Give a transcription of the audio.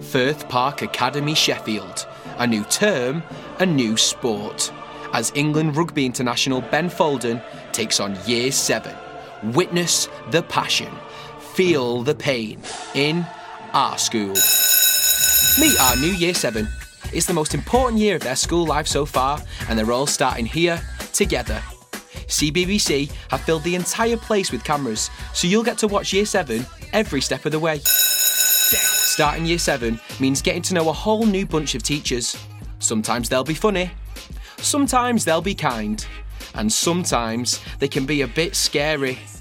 Firth Park Academy, Sheffield. A new term, a new sport. As England Rugby International Ben Folden takes on Year 7. Witness the passion. Feel the pain in our school. Meet our new Year 7. It's the most important year of their school life so far, and they're all starting here, together. CBBC have filled the entire place with cameras, so you'll get to watch Year 7 every step of the way. Starting Year 7 means getting to know a whole new bunch of teachers. Sometimes they'll be funny, sometimes they'll be kind, and sometimes they can be a bit scary.